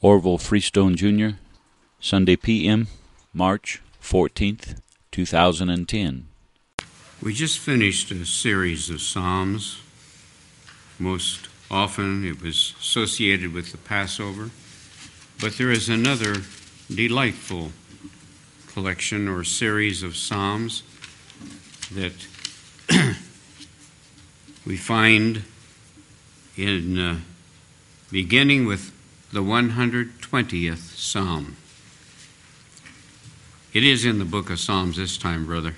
Orville Freestone Jr., Sunday p.m., March 14th, 2010. We just finished a series of Psalms. Most often it was associated with the Passover, but there is another delightful collection or series of Psalms that we find in beginning with the 120th Psalm. It is in the book of Psalms this time, brother.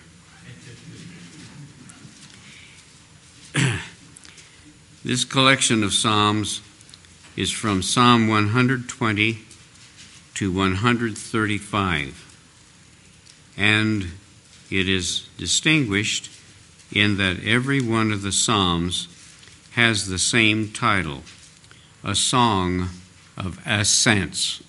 This collection of Psalms is from Psalm 120 to 135, and it is distinguished in that every one of the Psalms has the same title, a song of ascents.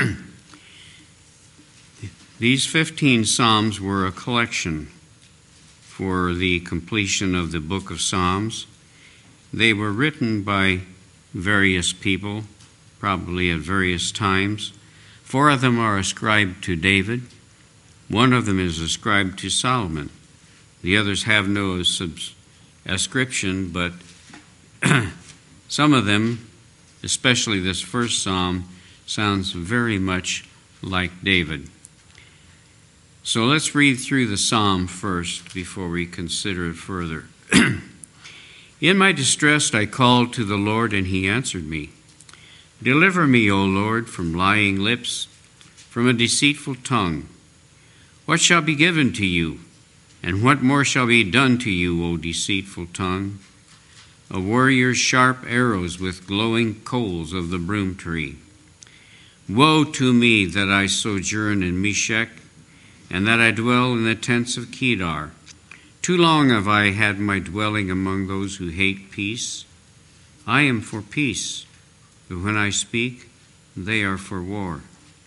These 15 Psalms were a collection for the completion of the book of Psalms. They were written by various people, probably at various times. 4 of them are ascribed to David. 1 of them is ascribed to Solomon. The others have no ascription, but some of them, especially this first psalm, sounds very much like David. So let's read through the psalm first before we consider it further. In my distress I called to the Lord, and he answered me. Deliver me, O Lord, from lying lips, from a deceitful tongue. What shall be given to you, and what more shall be done to you, O deceitful tongue? A warrior's sharp arrows with glowing coals of the broom tree. Woe to me that I sojourn in Meshech, and that I dwell in the tents of Kedar. Too long have I had my dwelling among those who hate peace. I am for peace, but when I speak, they are for war.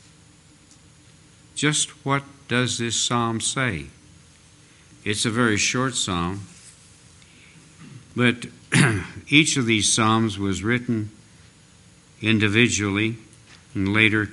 Just what does this psalm say? It's a very short psalm, but each of these psalms was written individually and later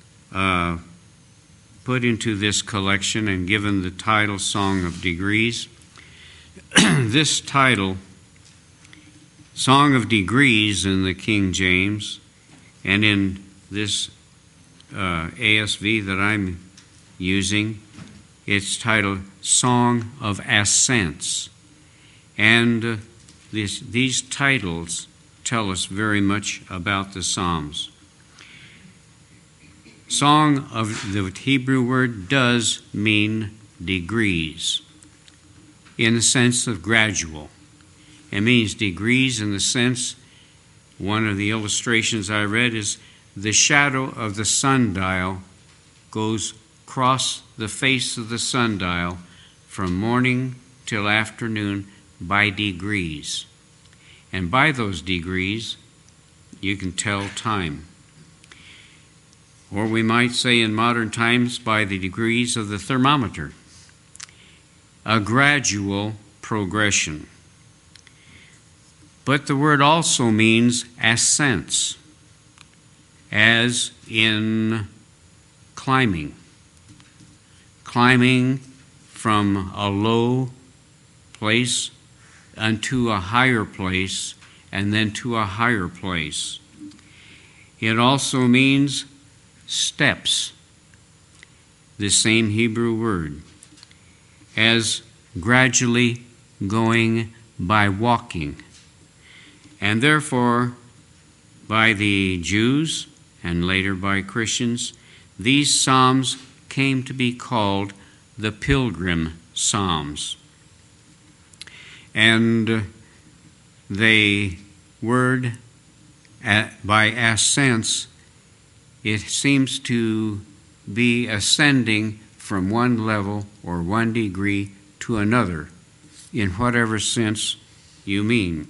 put into this collection and given the title Song of Degrees. This title, Song of Degrees in the King James, and in this ASV that I'm using, it's titled Song of Ascents. And these titles tell us very much about the Psalms. Song of the Hebrew word does mean degrees, in the sense of gradual. It means degrees in the sense, one of the illustrations I read is the shadow of the sundial goes across the face of the sundial from morning till afternoon by degrees. And by those degrees, you can tell time. Or we might say in modern times, by the degrees of the thermometer. A gradual progression. But the word also means ascents, as in climbing. Climbing from a low place unto a higher place, and then to a higher place. It also means steps, the same Hebrew word, as gradually going by walking. And therefore, by the Jews and later by Christians, these psalms came to be called the Pilgrim Psalms. And the word by ascents, it seems to be ascending from one level or one degree to another, in whatever sense you mean.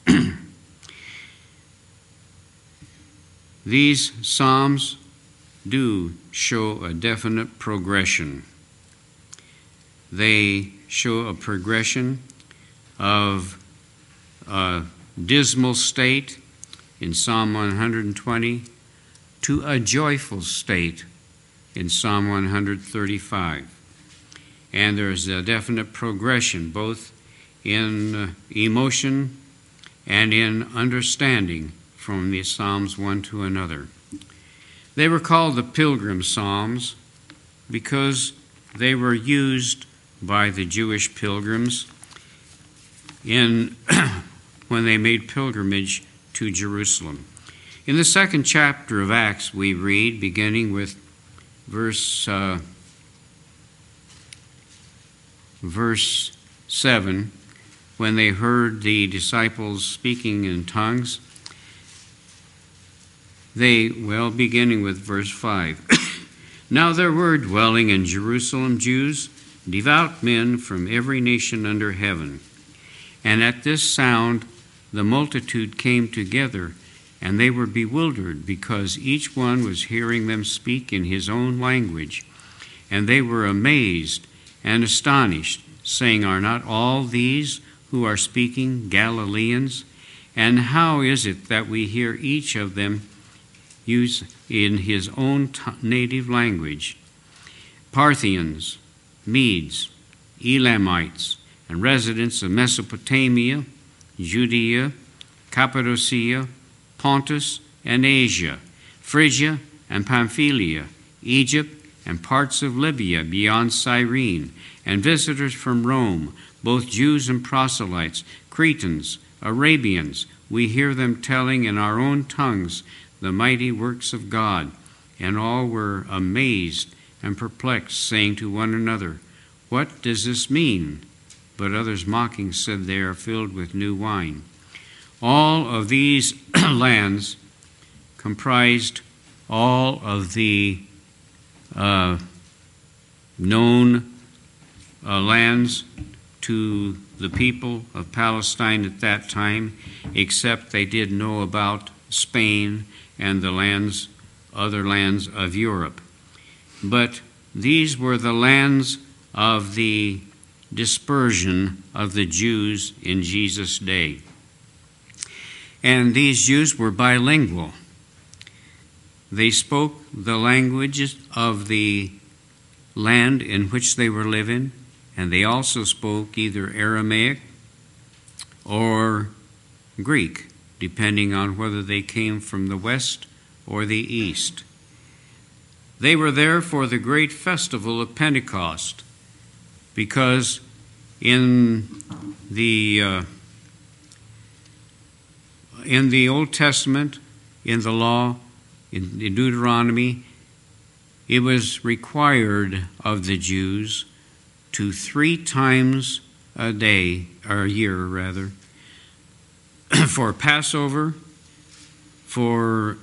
These psalms do show a definite progression. They show a progression of a dismal state in Psalm 120 to a joyful state in Psalm 135. And there's a definite progression both in emotion and in understanding from the Psalms one to another. They were called the Pilgrim Psalms because they were used by the Jewish pilgrims when they made pilgrimage to Jerusalem. In the second chapter of Acts, we read, beginning with verse 7, when they heard the disciples speaking in tongues, beginning with verse 5. Now there were dwelling in Jerusalem Jews, devout men from every nation under heaven. And at this sound the multitude came together, and they were bewildered, because each one was hearing them speak in his own language. And they were amazed and astonished, saying, Are not all these who are speaking Galileans? And how is it that we hear each of them use in his own native language? Parthians, Medes, Elamites, and residents of Mesopotamia, Judea, Cappadocia, Pontus, and Asia, Phrygia and Pamphylia, Egypt, and parts of Libya beyond Cyrene, and visitors from Rome, both Jews and proselytes, Cretans, Arabians, we hear them telling in our own tongues the mighty works of God. And all were amazed and perplexed, saying to one another, What does this mean? But others mocking said, They are filled with new wine. All of these lands comprised all of the known lands to the people of Palestine at that time, except they did know about Spain and the other lands of Europe. But these were the lands of the dispersion of the Jews in Jesus' day. And these Jews were bilingual. They spoke the languages of the land in which they were living, and they also spoke either Aramaic or Greek, depending on whether they came from the west or the east. They were there for the great festival of Pentecost, because in the Old Testament, in the law, in Deuteronomy, it was required of the Jews to 3 times a year, for Passover, for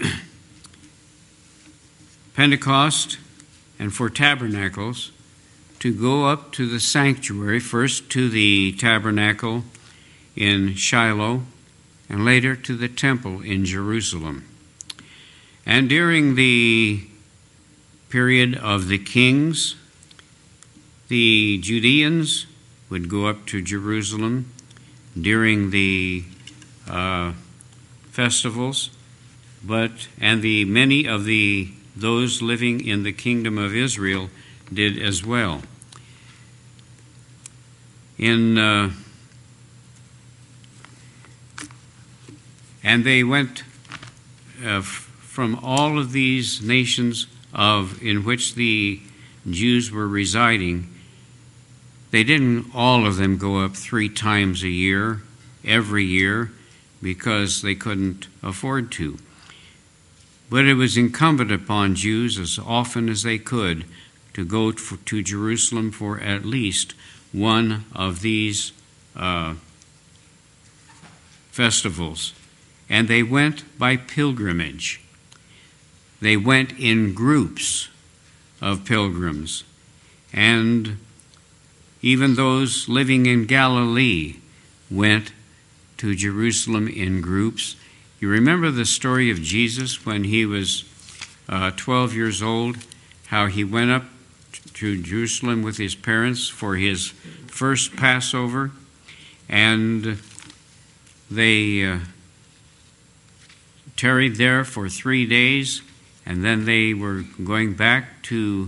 Pentecost, and for tabernacles, to go up to the sanctuary, first to the tabernacle in Shiloh, and later to the temple in Jerusalem. And during the period of the kings, the Judeans would go up to Jerusalem during the festivals, and many of those living in the kingdom of Israel did as well. And they went from all of these nations in which the Jews were residing. They didn't all of them go up 3 times a year, every year, because they couldn't afford to. But it was incumbent upon Jews, as often as they could, to go to Jerusalem for at least one of these festivals. And they went by pilgrimage. They went in groups of pilgrims. And even those living in Galilee went to Jerusalem in groups. You remember the story of Jesus when he was 12 years old, how he went up to Jerusalem with his parents for his first Passover, and they tarried there for 3 days and then they were going back to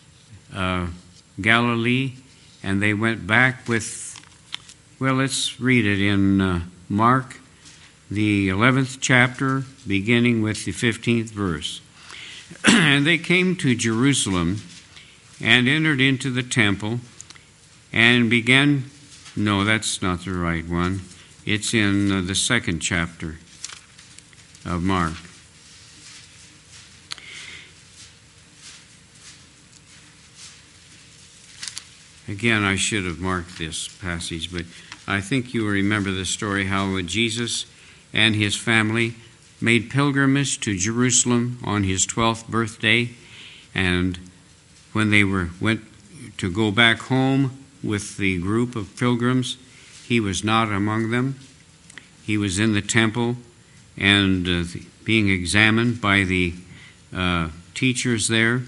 Galilee, and they went back with, well, let's read it in Mark, the 11th chapter, beginning with the 15th verse. And they came to Jerusalem and entered into the temple and began, no, that's not the right one. It's in the 2nd chapter of Mark. Again, I should have marked this passage, but I think you remember the story how Jesus and his family made pilgrimage to Jerusalem on his 12th birthday, and when they went to go back home with the group of pilgrims, he was not among them. He was in the temple and being examined by the teachers there.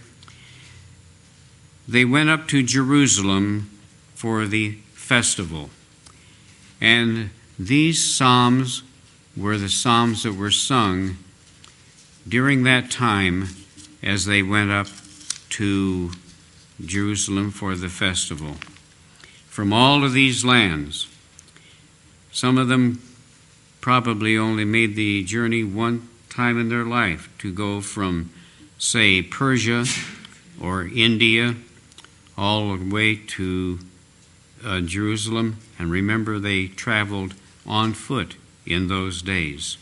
They went up to Jerusalem for the festival. And these psalms were the psalms that were sung during that time as they went up to Jerusalem for the festival. From all of these lands, some of them probably only made the journey one time in their life to go from, say, Persia or India all the way to Jerusalem. And remember, they traveled on foot in those days.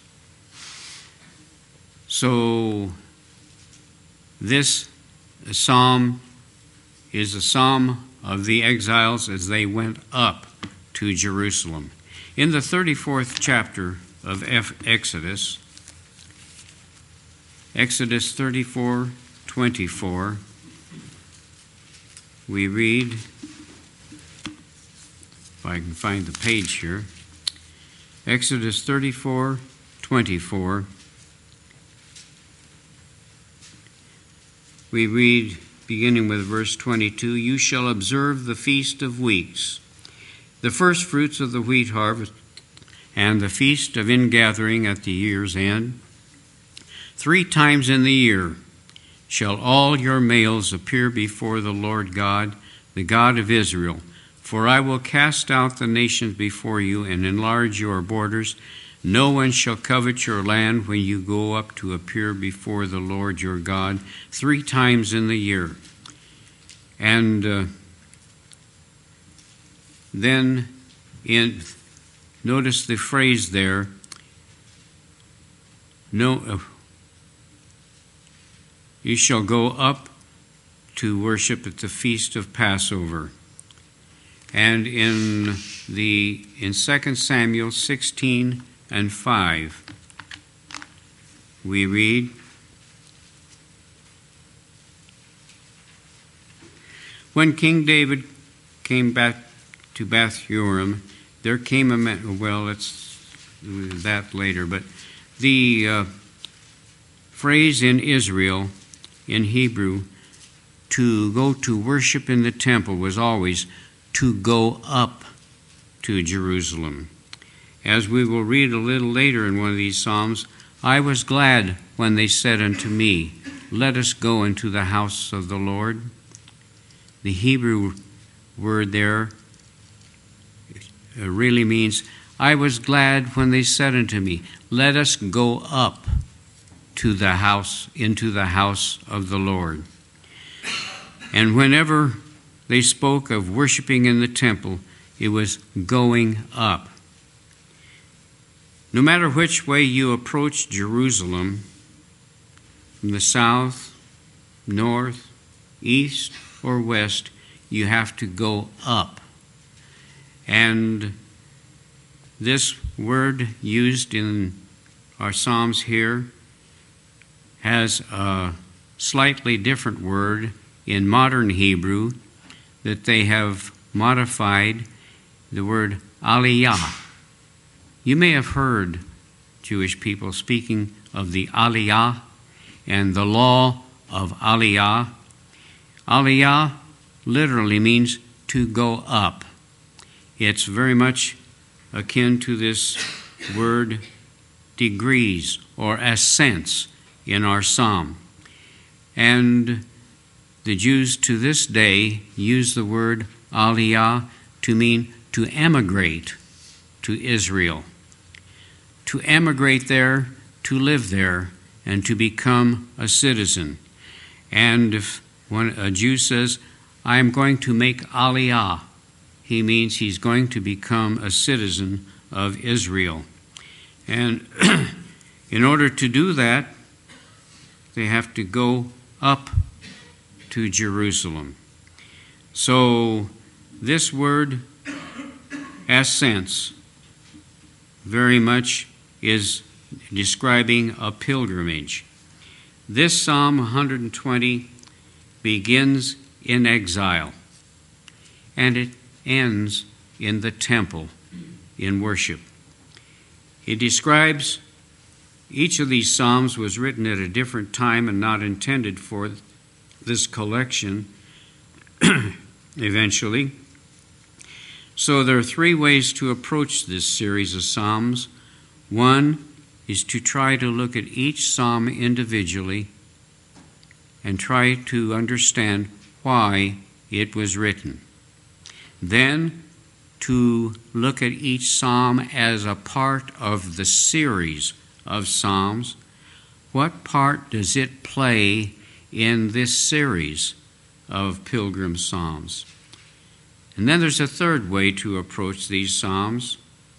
So this psalm is a psalm of the exiles as they went up to Jerusalem. In the 34th chapter of Exodus, Exodus 34:24, we read, if I can find the page here, Exodus 34:24, we read, beginning with verse 22, "You shall observe the Feast of Weeks, the first fruits of the wheat harvest, and the feast of ingathering at the year's end. 3 times in the year shall all your males appear before the Lord God, the God of Israel. For I will cast out the nations before you and enlarge your borders. No one shall covet your land when you go up to appear before the Lord your God 3 times in the year." And then notice the phrase there, you shall go up to worship at the feast of Passover. And in 2 Samuel 16:5, we read, "When King David came back to Bath-Urim, there came a man," well, let's do that later, but the phrase in Israel, in Hebrew, to go to worship in the temple was always to go up to Jerusalem. As we will read a little later in one of these Psalms, "I was glad when they said unto me, let us go into the house of the Lord." The Hebrew word there really means, "I was glad when they said unto me, let us go up to the house, into the house of the Lord." And whenever they spoke of worshiping in the temple, it was going up. No matter which way you approach Jerusalem, from the south, north, east, or west, you have to go up. And this word used in our Psalms here has a slightly different word in modern Hebrew that they have modified, the word aliyah. You may have heard Jewish people speaking of the aliyah and the law of aliyah. Aliyah literally means to go up. It's very much akin to this word degrees or ascents in our psalm. And the Jews to this day use the word aliyah to mean to emigrate to Israel. To emigrate there, to live there, and to become a citizen. And if when a Jew says, I am going to make aliyah, he means he's going to become a citizen of Israel. And in order to do that, they have to go up to Jerusalem. So this word, ascents, very much is describing a pilgrimage. This Psalm 120 begins in exile, and it ends in the temple in worship. It describes each of these psalms was written at a different time and not intended for this collection eventually. So there are three ways to approach this series of psalms. One is to try to look at each psalm individually and try to understand why it was written. Then to look at each psalm as a part of the series of psalms. What part does it play in this series of pilgrim psalms? And then there's a third way to approach these psalms.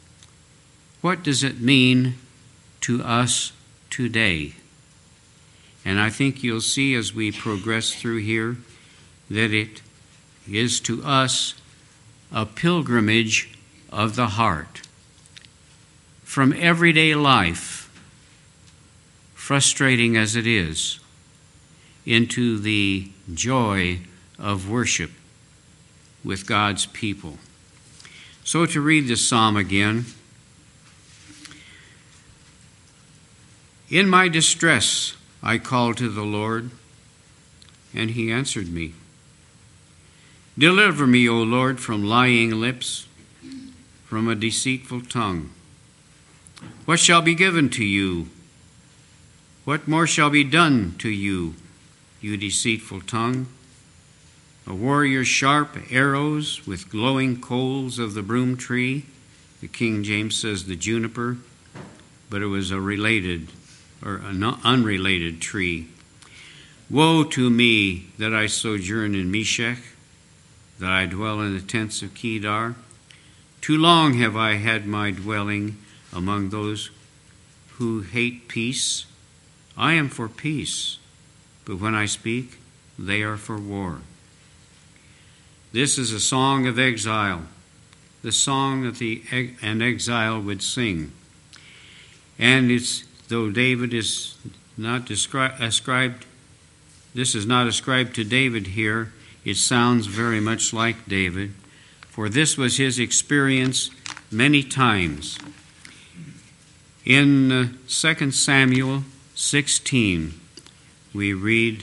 What does it mean to us today? And I think you'll see as we progress through here that it is to us a pilgrimage of the heart. From everyday life, frustrating as it is, into the joy of worship with God's people. So to read this psalm again. In my distress I called to the Lord, and he answered me. Deliver me, O Lord, from lying lips, from a deceitful tongue. What shall be given to you? What more shall be done to you, you deceitful tongue? A warrior's sharp arrows with glowing coals of the broom tree. The King James says the juniper, but it was a related or an unrelated tree. Woe to me that I sojourn in Meshech, that I dwell in the tents of Kedar. Too long have I had my dwelling among those who hate peace. I am for peace, but when I speak, they are for war. This is a song of exile, the song that an exile would sing. And it's, though David is not ascribed, this is not ascribed to David here, it sounds very much like David, for this was his experience many times. In 2 Samuel 16, we read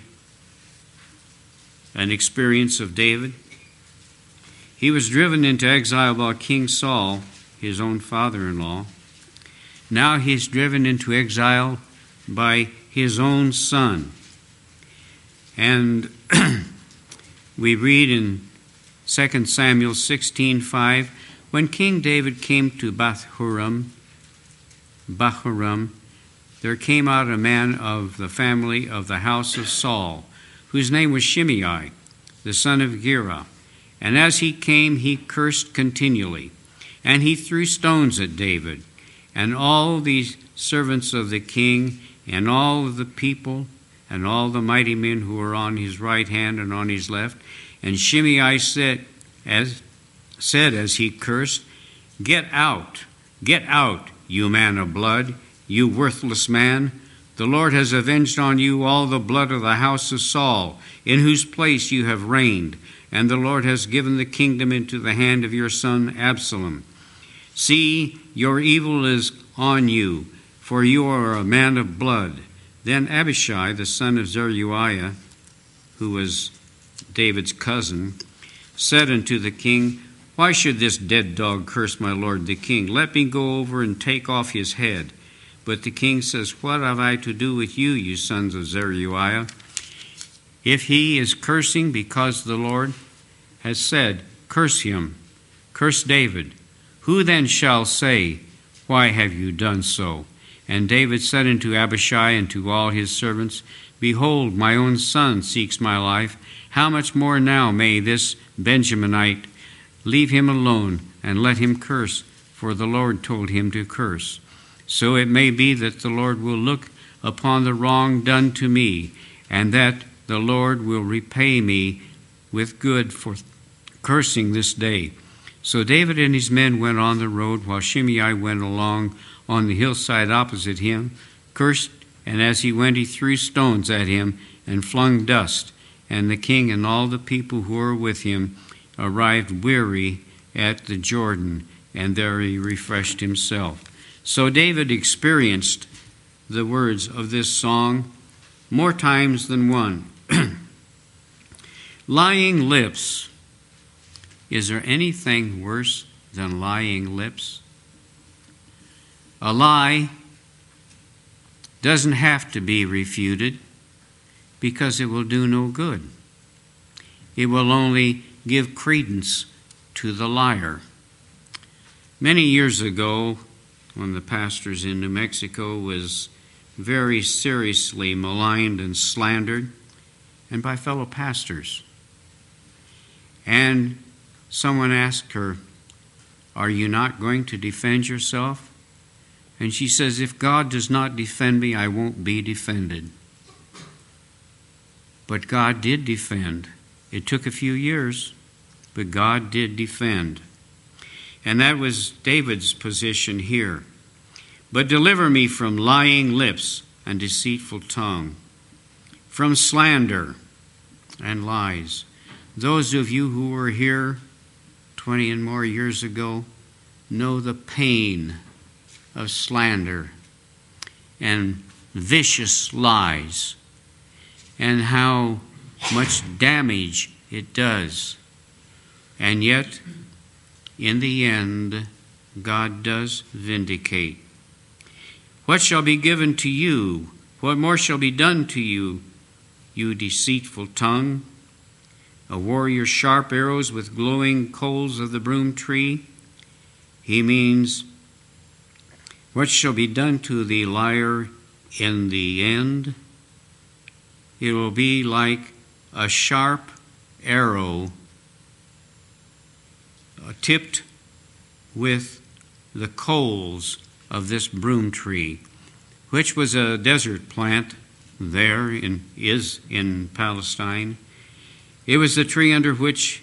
an experience of David. He was driven into exile by King Saul, his own father-in-law. Now he's driven into exile by his own son. And we read in 2 Samuel 16:5, when King David came to Bahurim, there came out a man of the family of the house of Saul, whose name was Shimei, the son of Gera. And as he came, he cursed continually, and he threw stones at David. And all these servants of the king, and all of the people, and all the mighty men who were on his right hand and on his left. And Shimei said as he cursed, Get out, you man of blood, you worthless man. The Lord has avenged on you all the blood of the house of Saul, in whose place you have reigned, and the Lord has given the kingdom into the hand of your son Absalom. See, your evil is on you, for you are a man of blood. Then Abishai, the son of Zeruiah, who was David's cousin, said unto the king, Why should this dead dog curse my lord the king? Let me go over and take off his head. But the king says, What have I to do with you, you sons of Zeruiah? If he is cursing because the Lord has said, curse him, curse David, who then shall say, why have you done so? And David said unto Abishai and to all his servants, behold, my own son seeks my life. How much more now may this Benjaminite? Leave him alone and let him curse, for the Lord told him to curse. So it may be that the Lord will look upon the wrong done to me, and that the Lord will repay me with good for cursing this day. So David and his men went on the road, while Shimei went along on the hillside opposite him, cursed, and as he went he threw stones at him and flung dust. And the king and all the people who were with him arrived weary at the Jordan, and there he refreshed himself. So David experienced the words of this song more times than one. Lying lips. Is there anything worse than lying lips? A lie doesn't have to be refuted because it will do no good. It will only give credence to the liar. Many years ago, when the pastors in New Mexico was very seriously maligned and slandered, and by fellow pastors. And someone asked her, are you not going to defend yourself? And she says, if God does not defend me, I won't be defended. But God did defend. It took a few years, but God did defend. And that was David's position here. But deliver me from lying lips and deceitful tongue, from slander and lies. Those of you who were here 20 and more years ago know the pain of slander and vicious lies and how much damage it does. And yet, in the end, God does vindicate. What shall be given to you? What more shall be done to you, you deceitful tongue? A warrior's sharp arrows with glowing coals of the broom tree? He means, what shall be done to the liar in the end? It will be like a sharp arrow tipped with the coals of this broom tree, which was a desert plant is in Palestine. It was the tree under which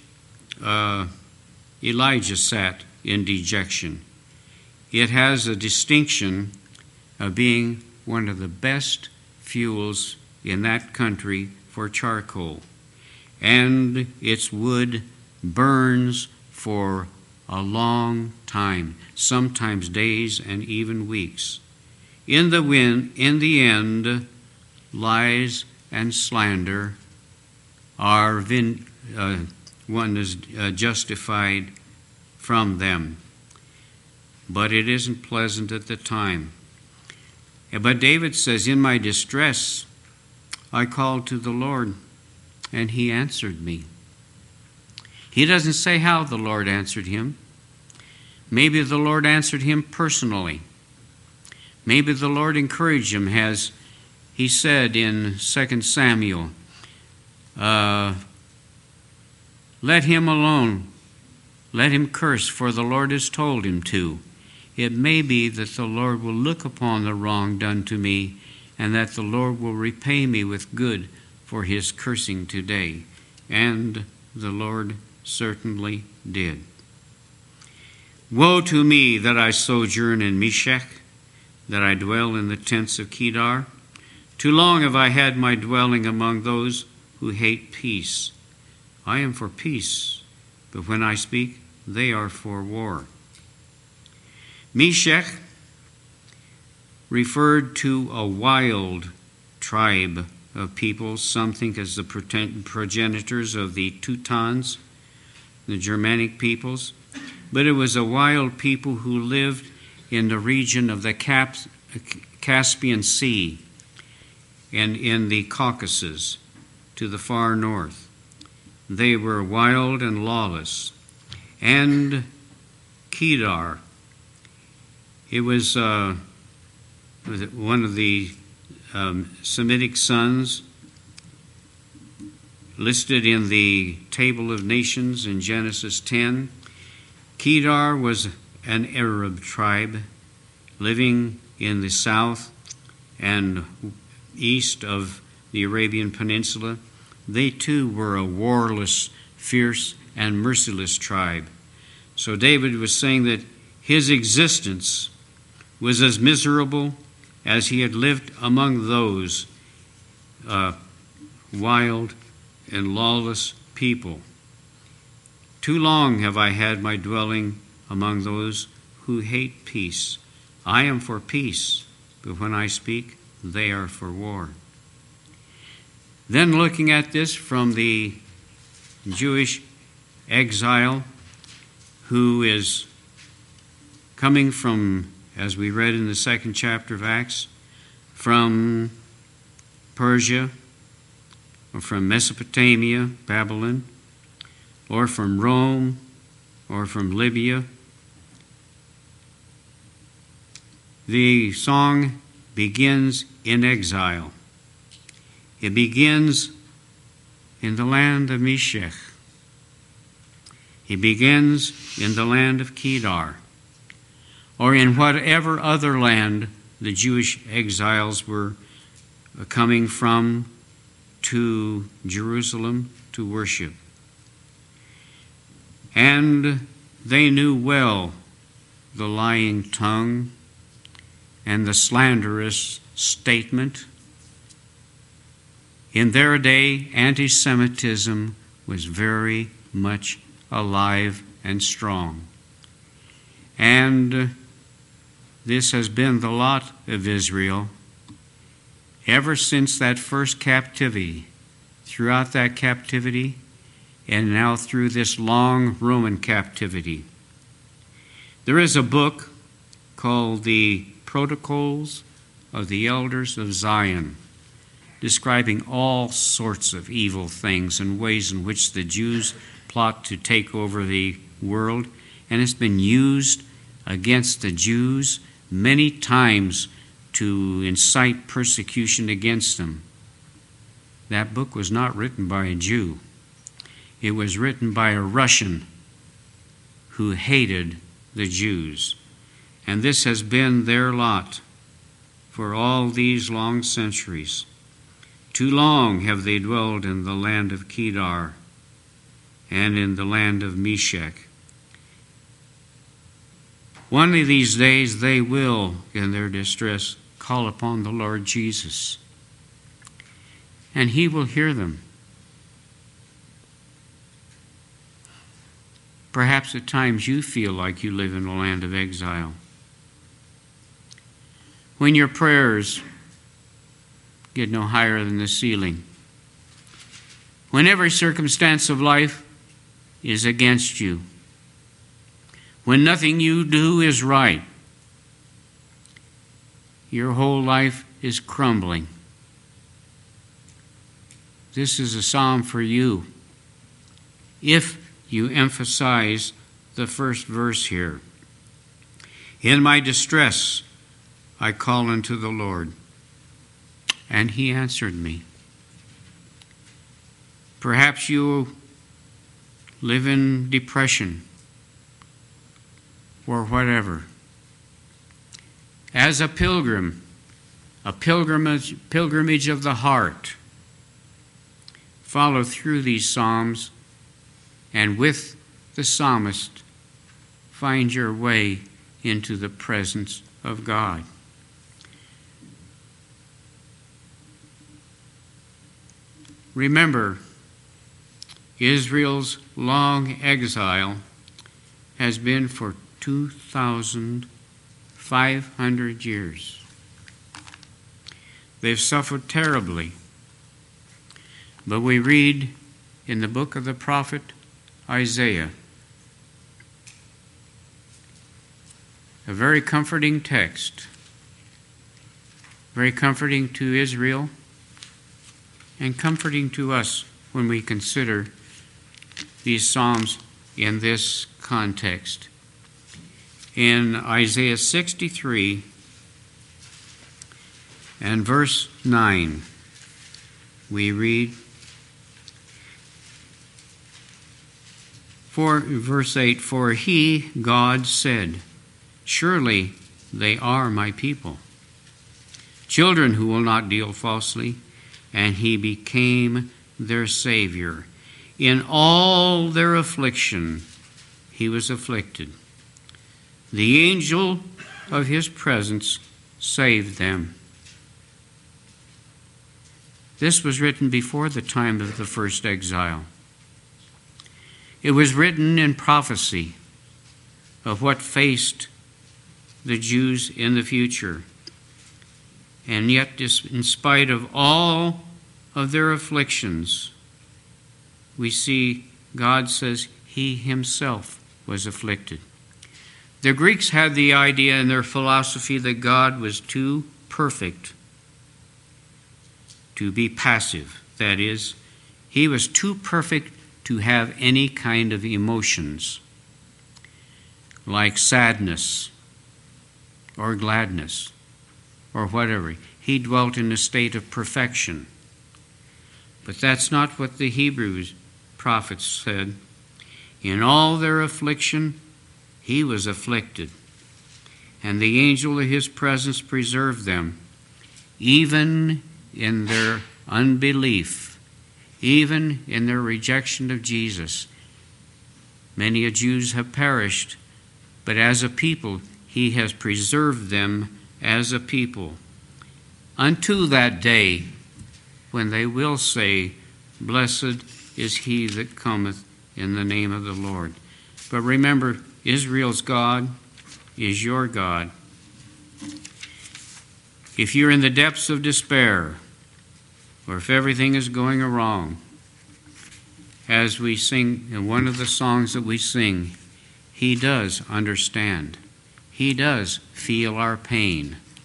Elijah sat in dejection. It has a distinction of being one of the best fuels in that country for charcoal. And its wood burns for a long time, sometimes days and even weeks. In the end, lies and slander are one is justified from them. But it isn't pleasant at the time. But David says, in my distress, I called to the Lord, and he answered me. He doesn't say how the Lord answered him. Maybe the Lord answered him personally. Maybe the Lord encouraged him, as he said in 2 Samuel, let him alone, let him curse, for the Lord has told him to. It may be that the Lord will look upon the wrong done to me, and that the Lord will repay me with good for his cursing today. And the Lord certainly did. Woe to me that I sojourn in Meshech, that I dwell in the tents of Kedar. Too long have I had my dwelling among those who hate peace. I am for peace, but when I speak, they are for war. Meshech referred to a wild tribe of people, some think as the progenitors of the Teutons, the Germanic peoples, but it was a wild people who lived in the region of the Caspian Sea and in the Caucasus. to the far north. They were wild and lawless. And Kedar, it was one of the Semitic sons listed in the Table of Nations in Genesis 10. Kedar was an Arab tribe living in the south and east of the Arabian Peninsula. They too were a warless, fierce, and merciless tribe. So David was saying that his existence was as miserable as he had lived among those wild and lawless people. Too long have I had my dwelling among those who hate peace. I am for peace, but when I speak, they are for war. Then looking at this from the Jewish exile who is coming from, as we read in the second chapter of Acts, from Persia, or from Mesopotamia, Babylon, or from Rome, or from Libya. The song begins in exile. It begins in the land of Meshech. It begins in the land of Kedar, or in whatever other land the Jewish exiles were coming from to Jerusalem to worship. And they knew well the lying tongue and the slanderous statement. In their day, anti-Semitism was very much alive and strong. And this has been the lot of Israel ever since that first captivity, throughout that captivity, and now through this long Roman captivity. There is a book called the Protocols of the Elders of Zion, describing all sorts of evil things and ways in which the Jews plot to take over the world, and it's been used against the Jews many times to incite persecution against them. That book was not written by a Jew. It was written by a Russian who hated the Jews. And this has been their lot for all these long centuries. Too long have they dwelled in the land of Kedar and in the land of Meshech. One of these days they will, in their distress, call upon the Lord Jesus, and He will hear them. Perhaps at times you feel like you live in a land of exile. When your prayers get no higher than the ceiling. When every circumstance of life is against you. When nothing you do is right. Your whole life is crumbling. This is a psalm for you, if you emphasize the first verse here. In my distress, I call unto the Lord, and He answered me. Perhaps you live in depression or whatever. As a pilgrimage of the heart, follow through these psalms, and with the psalmist, find your way into the presence of God. Remember, Israel's long exile has been for 2,500 years. They've suffered terribly. But we read in the book of the prophet Isaiah a very comforting text, very comforting to Israel and comforting to us when we consider these Psalms in this context. In Isaiah 63 and verse 9, we read, verse 8, "For he, God, said, surely they are my people, children who will not deal falsely, and he became their Savior. In all their affliction he was afflicted. The angel of his presence saved them." This was written before the time of the first exile. It was written in prophecy of what faced the Jews in the future. And yet, in spite of all of their afflictions, we see God says he himself was afflicted. The Greeks had the idea in their philosophy that God was too perfect to be passive. That is, he was too perfect to have any kind of emotions, like sadness or gladness or whatever. He dwelt in a state of perfection. But that's not what the Hebrews prophets said. In all their affliction, he was afflicted, and the angel of his presence preserved them, even in their unbelief, even in their rejection of Jesus. Many Jews have perished, but as a people, he has preserved them as a people, unto that day when they will say, "Blessed is he that cometh in the name of the Lord." But remember, Israel's God is your God. If you're in the depths of despair, or if everything is going wrong, as we sing in one of the songs that we sing, he does understand. He does feel our pain.